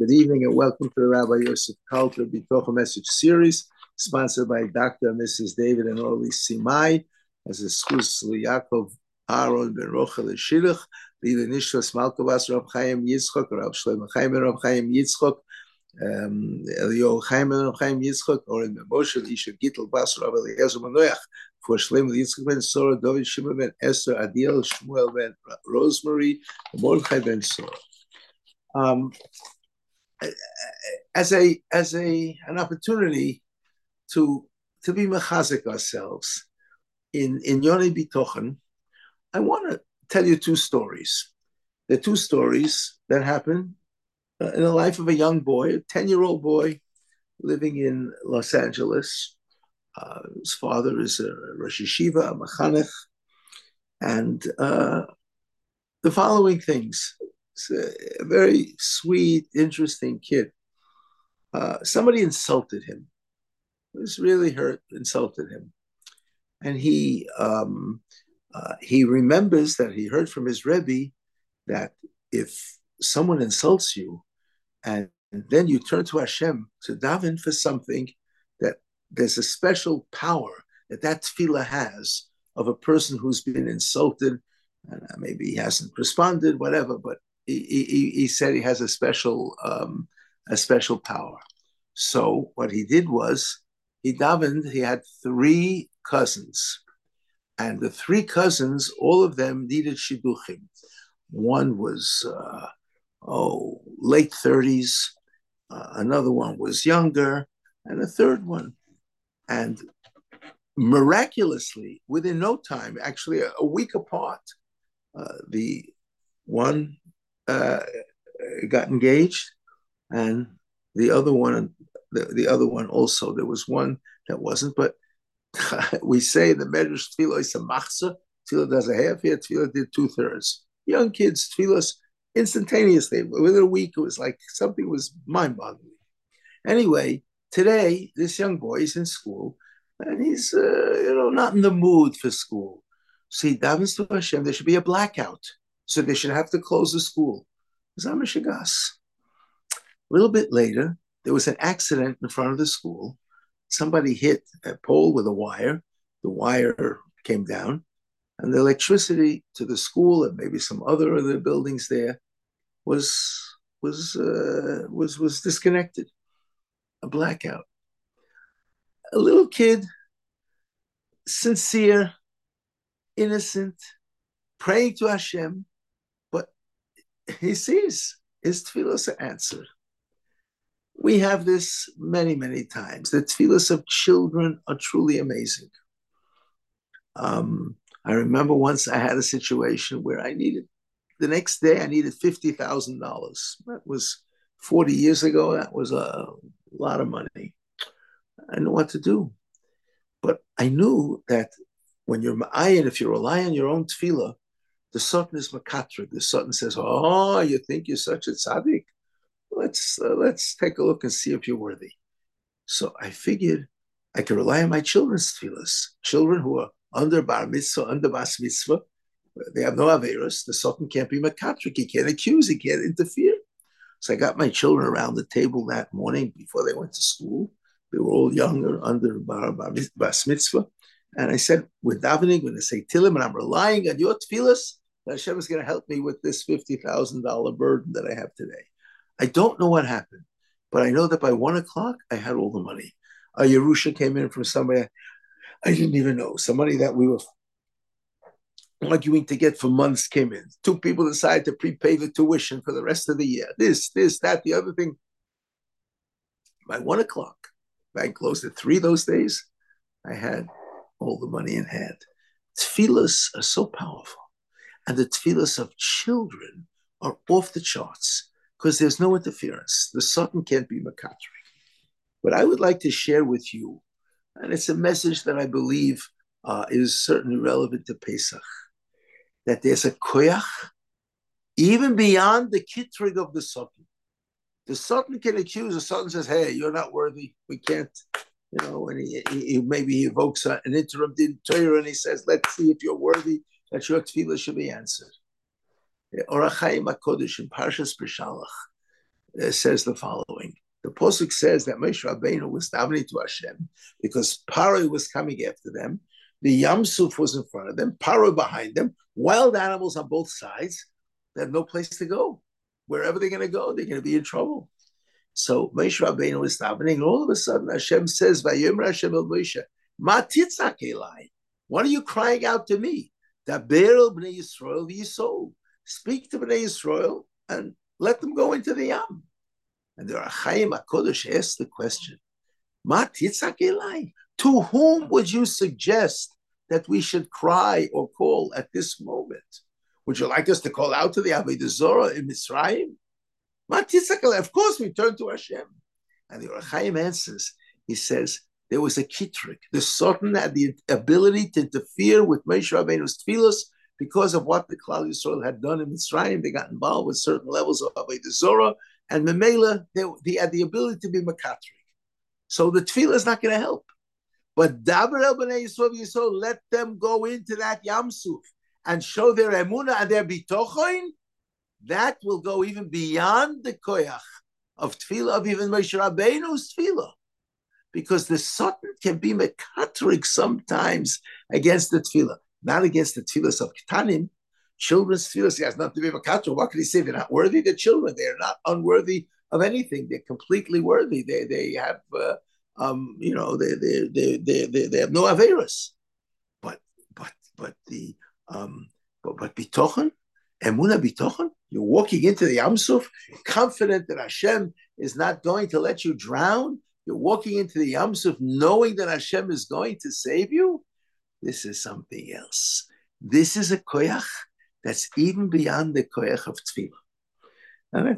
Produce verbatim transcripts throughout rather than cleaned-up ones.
Good evening and welcome to the Rabbi Yosef Kalter Bitocha Message Series, sponsored by Doctor and Missus David and Orly Simai, as a schus Yaakov Aaron ben Rochel Shidduch, Lila Nishras Malkovas Rab Chaim Yitzchok, Rab Shlomo Chaim Rab Chaim Yitzchok, Elio Chaim Rab Chaim Yitzchok, Oren ben Moshe, Isha Gittel Bas Rab Eliezer Manoach, for Shlomo Yitzchok ben Sora, David Shimon ben Esther, Adiel Shmuel ben Rosemary, Mordechai ben Sora. Um, as a as a an opportunity to to be mechazik ourselves in in Yoni Bitochen, I want to tell you two stories. The two stories that happened uh, in the life of a young boy, a ten-year-old boy living in Los Angeles. Uh, his father is a Rosh Yeshiva, a mechanech, and uh, the following things. It's a, a very sweet, interesting kid. Uh, somebody insulted him. It was really hurt, insulted him. And he um, uh, he remembers that he heard from his Rebbe that if someone insults you and, and then you turn to Hashem to daven for something, that there's a special power that that tefillah has of a person who's been insulted, and maybe he hasn't responded, whatever, but he, he, he said he has a special um, a special power. So what he did was he davened. He had three cousins, and the three cousins, all of them needed shidduchim. One was uh, oh late thirties, uh, another one was younger, and a third one. And miraculously, within no time, actually a, a week apart, uh, the one uh, got engaged, and the other one, the, the other one also. There was one that wasn't, but we say the Medrash Tefillah is a machzah. Tefillah does a half here. Tefillah did two thirds. Young kids, Tefillah instantaneously. Within a week, it was like something was mind-boggling. Anyway, today this young boy is in school, and he's uh, you know not in the mood for school. So he davens to Hashem. There should be a blackout, so they should have to close the school. Zamashigas. A little bit later, there was an accident in front of the school. Somebody hit a pole with a wire. The wire came down, and the electricity to the school and maybe some other of the buildings there was was uh, was was disconnected. A blackout. A little kid, sincere, innocent, praying to Hashem, but he sees his tefillos are answered. We have this many, many times. The tefillos of children are truly amazing. Um, I remember once I had a situation where I needed, the next day I needed fifty thousand dollars. That was forty years ago. That was a lot of money. I didn't know what to do. But I knew that when you're ma'ayin, if you rely on your own tefillah, the Sultan is makatrik. The Sultan says, oh, you think you're such a tzaddik? Let's uh, let's take a look and see if you're worthy. So I figured I could rely on my children's tefillahs. Children who are under bar mitzvah, under bas mitzvah, they have no averus. The Sultan can't be makatrik. He can't accuse. He can't interfere. So I got my children around the table that morning before they went to school. They were all younger, under bar, bar bas mitzvah. And I said, we're davening, we're going to say Tillim, and I'm relying on your tefillahs that Hashem is going to help me with this fifty thousand dollars burden that I have today. I don't know what happened, but I know that by one o'clock, I had all the money. A Yerusha came in from somebody I didn't even know. Somebody that we were arguing to get for months came in. Two people decided to prepay the tuition for the rest of the year. This, this, that, the other thing. By one o'clock, bank closed at three those days, I had all the money in hand. Tefillahs are so powerful. And the tefillahs of children are off the charts because there's no interference. The Sultan can't be makatrik. But I would like to share with you, and it's a message that I believe uh, is certainly relevant to Pesach, that there's a koyach even beyond the kitrig of the Sultan. The Sultan can accuse, the Sultan says, hey, you're not worthy. We can't, you know, and he, he, maybe he evokes an interim din Torah and he says, let's see if you're worthy, that your tefillah should be answered. Orach Chaim HaKodesh in Parshas Beshalach, uh, says the following. The Pasuk says that Moshe Rabbeinu was davening to Hashem because Paro was coming after them. The Yam Suf was in front of them, Paro behind them, wild animals on both sides. They have no place to go. Wherever they're going to go, they're going to be in trouble. So Moshe Rabbeinu was davening, and all of a sudden Hashem says, "Vayomer Hashem el Moshe, Ma titzak elai? What are you crying out to me? Daber el bnei Yisrael v'yisol. Speak to bnei Yisrael and let them go into the Yam." And the Chaim HaKodesh asked the question, Ma titzak elai? To whom would you suggest that we should cry or call at this moment? Would you like us to call out to the Avodah Zorah in Mitzrayim? Ma titzak elai? Of course we turn to Hashem. And the Or Chaim answers, he says, there was a kitrik. The Sultan had the ability to interfere with Moshe Rabbeinu's tefillos because of what the Klal Yisrael had done in Mitzrayim. They got involved with certain levels of Avodah Zorah, and Memela, they, they had the ability to be makatrik. So the tefillah is not going to help. But Daber el b'nei Yisrael Yisrael, let them go into that Yam Suf and show their emunah and their bitochen. That will go even beyond the koyach of tefillah, of even Moshe Rabbeinu's tefillah. Because the Satan can be makatrik sometimes against the tefillah, not against the tefillahs of Ketanim. Children's tefillahs, he has nothing to be makatrik. What can he say? They're not worthy. They're children. They're not unworthy of anything. They're completely worthy. They they have, uh, um, you know, they they they they they, they have no averus. But but but the um, but but bitochen, emuna bitochen. You're walking into the Yam Suf, confident that Hashem is not going to let you drown. You're walking into the Yam Suf knowing that Hashem is going to save you. This is something else. This is a koyach that's even beyond the koyach of tefillah. Right?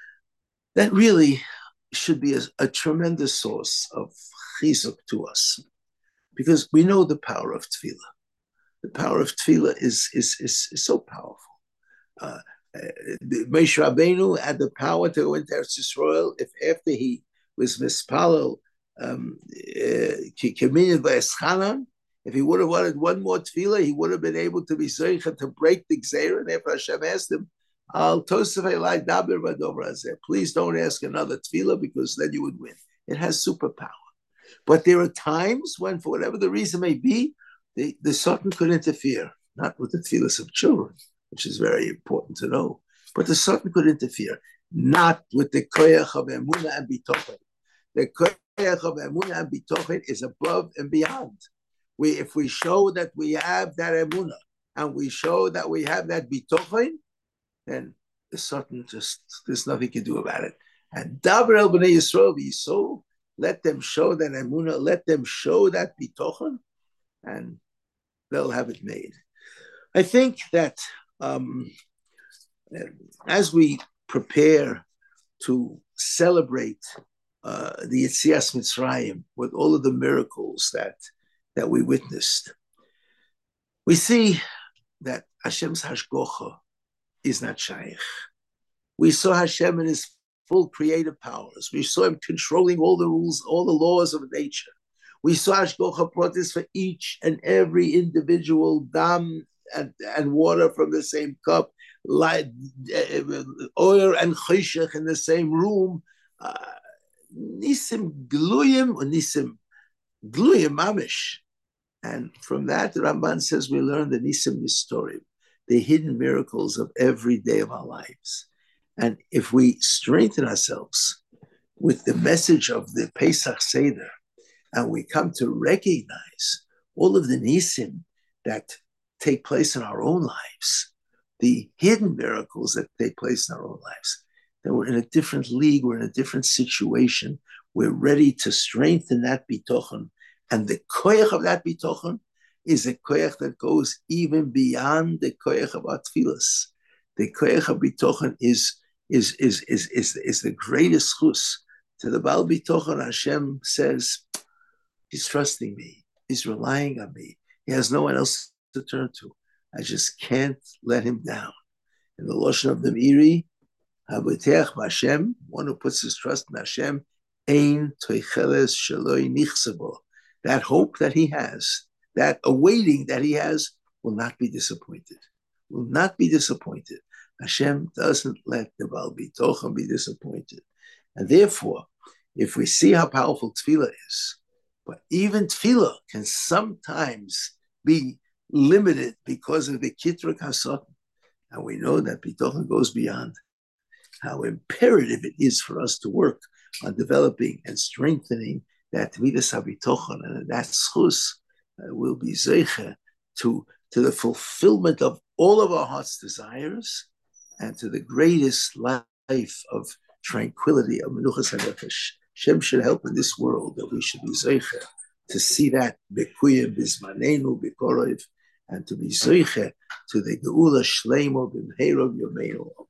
That really should be a, a tremendous source of chizuk to us, because we know the power of tefillah. The power of tefillah is, is, is, is so powerful. Uh, uh, Moshe Rabbeinu had the power to go into Eretz Yisrael if after he was mispalel um, uh, if he would have wanted one more tefillah, he would have been able to be zeicha to break the gzeira. And after Hashem asked him, "Al tosef elai daber v'dover hazeh," please don't ask another tefillah because then you would win. It has superpower. But there are times when, for whatever the reason may be, the, the Satan could interfere, not with the tefillahs of children, which is very important to know, but the Satan could interfere, not with the koyach of emunah and bitochen. The koyach of emunah and bitochen is above and beyond. We, if we show that we have that emunah and we show that we have that bitochen, then the Satan just, there's nothing you can do about it. And daber el b'nei Yisrael v'yisol, let them show that emunah, let them show that bitochen, and they'll have it made. I think that um, as we prepare to celebrate uh, the Yetzias Mitzrayim with all of the miracles that that we witnessed, we see that Hashem's hashgocha is not shaykh. We saw Hashem in his full creative powers. We saw him controlling all the rules, all the laws of nature. We saw hashgocha brought this for each and every individual dam and, and water from the same cup, light, uh, oil and cheshach in the same room. Uh, nisim gluyim or nisim gluyim mamish. And from that, the Ramban says we learn the nisim nistorim, the hidden miracles of every day of our lives. And if we strengthen ourselves with the message of the Pesach Seder, and we come to recognize all of the nisim that take place in our own lives, the hidden miracles that take place in our own lives, then we're in a different league, we're in a different situation. We're ready to strengthen that bitochen. And the koyach of that bitochen is a koyach that goes even beyond the koyach of our tefillas. The koyach of bitochen is, is, is, is, is, is the greatest chus. To the Baal bitochen, Hashem says, he's trusting me. He's relying on me. He has no one else to turn to. I just can't let him down. In the Lashon of the Meiri, Haboteach Hashem, one who puts his trust in Hashem, Ein toicheles sheloi nichsebo. That hope that he has, that awaiting that he has, will not be disappointed. Will not be disappointed. Hashem doesn't let the Baal Bitochen be disappointed. And therefore, if we see how powerful tefillah is, but even tefillah can sometimes be limited because of the Kitrak HaSatan. And we know that Bitochen goes beyond how imperative it is for us to work on developing and strengthening that Midas HaBitochen, and that schus uh, will be zeicha to, to the fulfillment of all of our heart's desires and to the greatest life of tranquility of Menuchas HaNefesh. Shem should help in this world that we should be zeicha to see that Bekuyim Bismanenu Bikoroiv and to be zeicha to the Geula Shleimo B'mheirov Yomeinu.